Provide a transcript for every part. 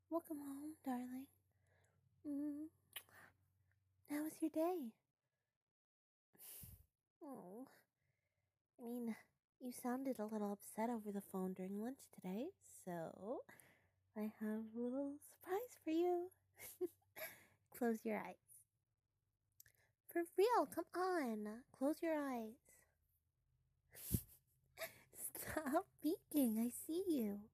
Welcome home, darling. Mm, how was your day? Oh, I mean, you sounded a little upset over the phone during lunch today, so I have a little surprise for you. Close your eyes. For real, come on. Close your eyes. Stop peeking, I see you.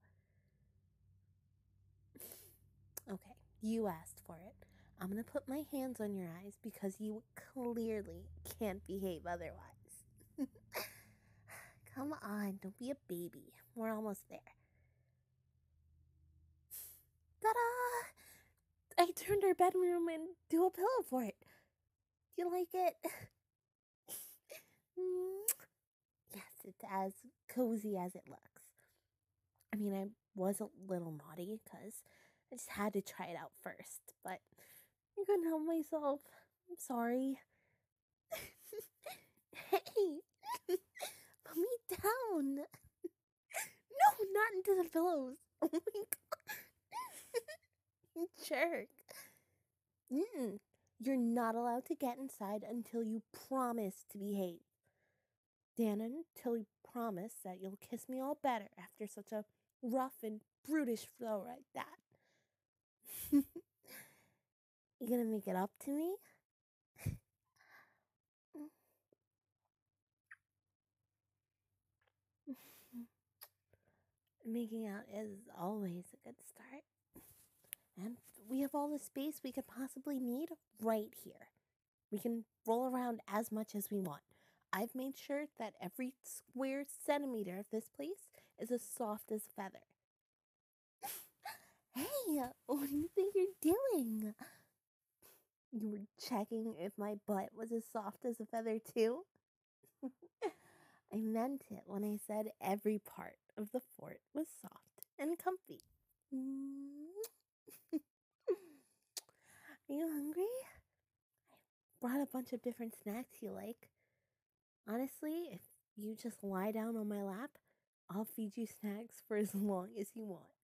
Okay, you asked for it. I'm gonna put my hands on your eyes because you clearly can't behave otherwise. Come on, don't be a baby. We're almost there. Ta-da! I turned our bedroom into a pillow fort. Do you like it? Yes, it's as cozy as it looks. I mean, I was a little naughty because I just had to try it out first, but I couldn't help myself. I'm sorry. Hey, put me down. No, not into the pillows. Oh my god, jerk. You're not allowed to get inside until you promise to behave. Dan, until you promise that you'll kiss me all better after such a rough and brutish flow like that. You gonna make it up to me? Making out is always a good start. And we have all the space we could possibly need right here. We can roll around as much as we want. I've made sure that every square centimeter of this place is as soft as a feather. Hey, what do you think you're doing? You were checking if my butt was as soft as a feather, too? I meant it when I said every part of the fort was soft and comfy. Are you hungry? I brought a bunch of different snacks you like. Honestly, if you just lie down on my lap, I'll feed you snacks for as long as you want.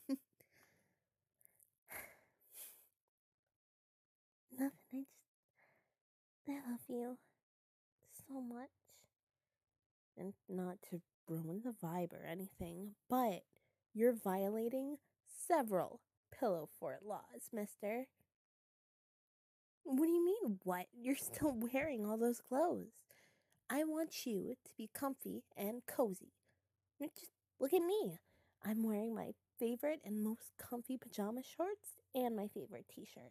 Nothing, I love you so much. And not to ruin the vibe or anything, but you're violating several pillow fort laws, mister. What do you mean, what? You're still wearing all those clothes. I want you to be comfy and cozy. Just look at me. I'm wearing my favorite and most comfy pajama shorts and my favorite t shirt.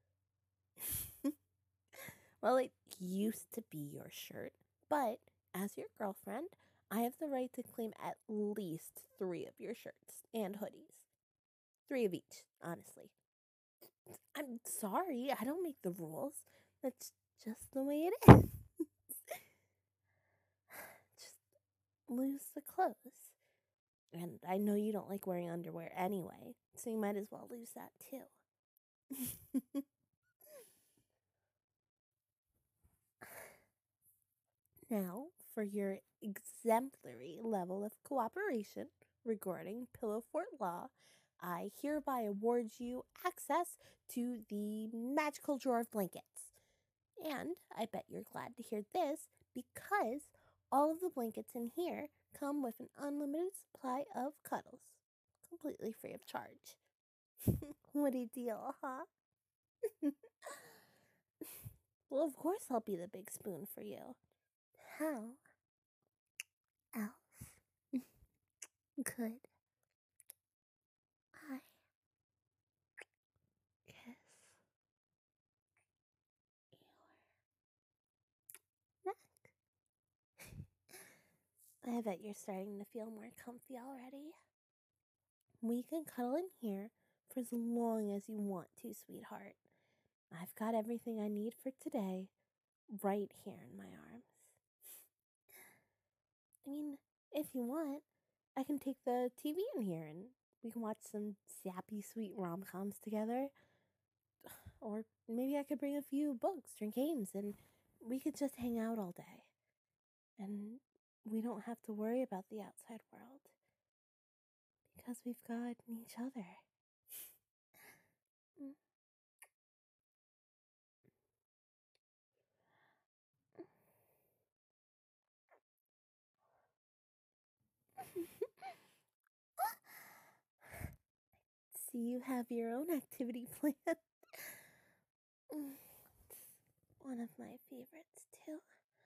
Well, it used to be your shirt, but as your girlfriend, I have the right to claim at least 3 of your shirts and hoodies. 3 of each, honestly. I'm sorry, I don't make the rules. That's just the way it is. Just lose the clothes. And I know you don't like wearing underwear anyway, so you might as well lose that too. Now, for your exemplary level of cooperation regarding Pillow Fort Law, I hereby award you access to the magical drawer of blankets. And I bet you're glad to hear this because all of the blankets in here come with an unlimited supply of cuddles, completely free of charge. What a deal, huh? Well, of course I'll be the big spoon for you. How else could I kiss your neck? I bet you're starting to feel more comfy already. We can cuddle in here for as long as you want to, sweetheart. I've got everything I need for today right here in my arms. I mean, if you want, I can take the TV in here and we can watch some sappy, sweet rom coms together. Or maybe I could bring a few books or games and we could just hang out all day. And we don't have to worry about the outside world because we've got each other. see you have your own activity plan. It's one of my favorites, too.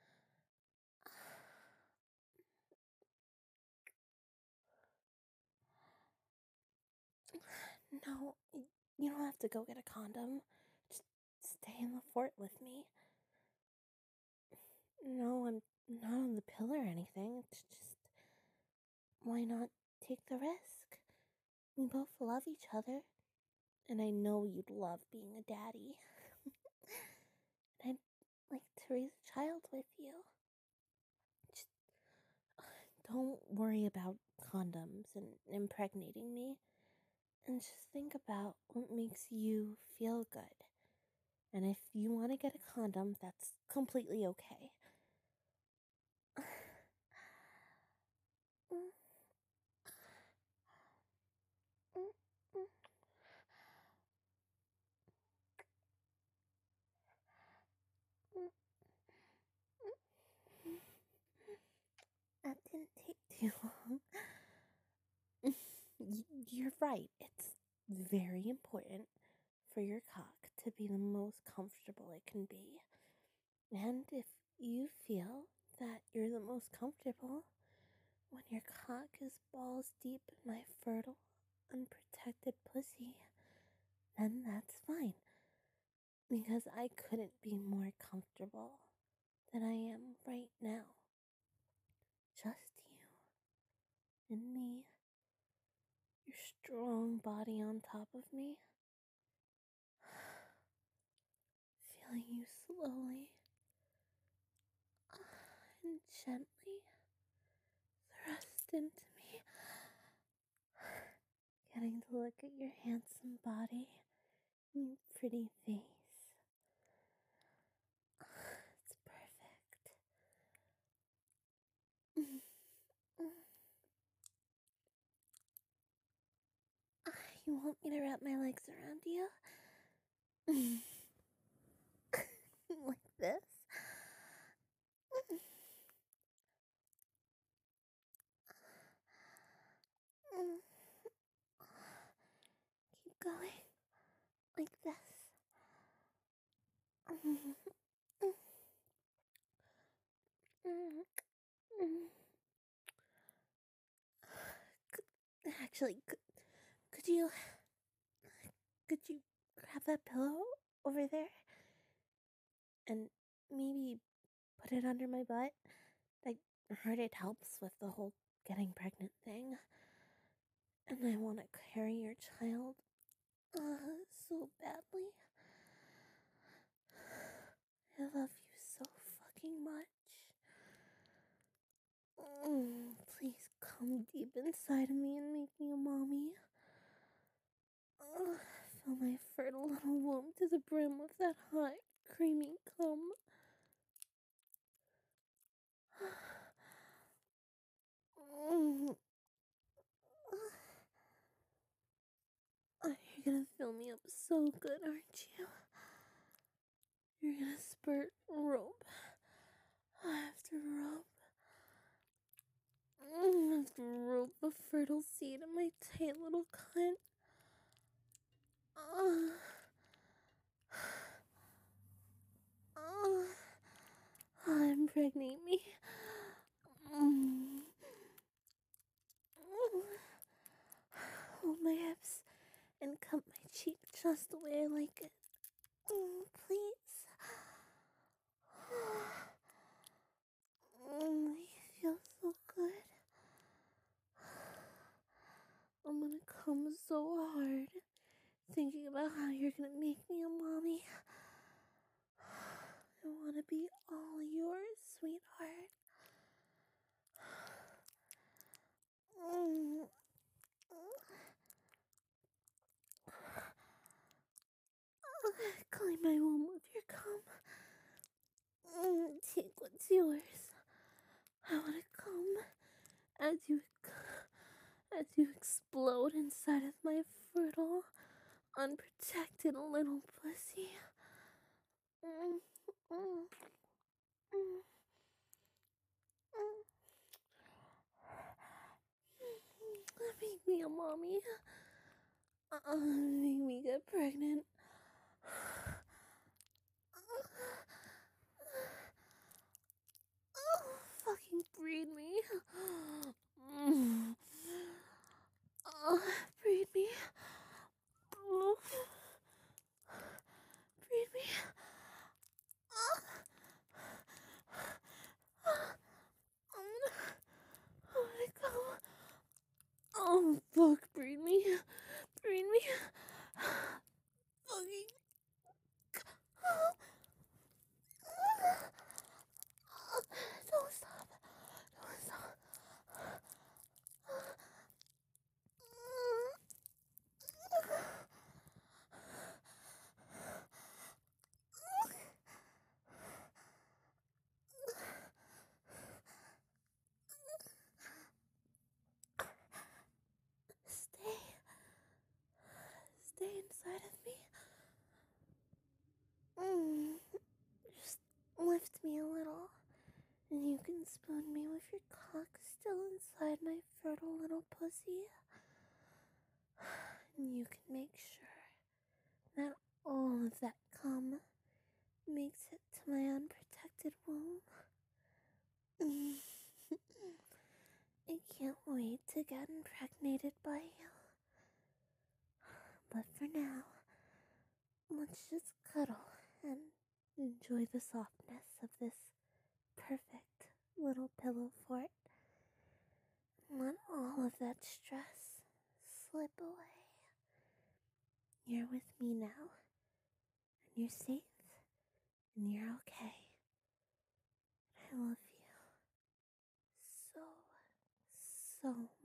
No, you don't have to go get a condom. Just stay in the fort with me. No, I'm not on the pill or anything. It's just, why not take the risk? We both love each other, and I know you'd love being a daddy. And I'd like to raise a child with you. Just don't worry about condoms and impregnating me, and just think about what makes you feel good. And if you want to get a condom, that's completely okay. That didn't take too long. You're right. It's very important for your cock to be the most comfortable it can be. And if you feel that you're the most comfortable when your cock is balls deep in my fertile, unprotected pussy, then that's fine. Because I couldn't be more comfortable than I am right now. Just you and me, your strong body on top of me, feeling you slowly and gently thrust into me, getting to look at your handsome body and your pretty face. It's perfect. You want me to wrap my legs around you? Like this? Keep going. Like this. Actually, could you grab that pillow over there and maybe put it under my butt? I heard it helps with the whole getting pregnant thing. And I want to carry your child so badly. I love you so fucking much. Please come deep inside of me and make me a mommy. Fill my fertile little womb to the brim with that hot, creamy cum. You're gonna fill me up so good, aren't you? You're gonna spurt rope after rope. After rope a fertile seed in my tight little cunt. Impregnate me. Hold my hips and cut my cheek just the way I like it. Please. You feel so good. I'm gonna come so hard thinking about how you're gonna make me a mommy. I wanna be all yours, sweetheart. Clean my womb with your cum. Take what's yours. I wanna come as you explode inside of my fertile, unprotected little pussy. Make me a mommy. Make me get pregnant. Fucking breed me. Breed me. Breed me. I'm gonna go. Oh, fuck, breed me. Breed me. Fucking. Don't stop. Don't stop. Stay. Stay inside of me. Just lift me a little, and you can spoon me with your cock still inside my fertile little pussy. And you can make sure that all of that cum makes it to my unprotected womb. I can't wait to get impregnated by you. But for now, let's just cuddle and enjoy the softness of this perfect little pillow fort. Let all of that stress slip away. You're with me now, and you're safe, and you're okay. I love you so, so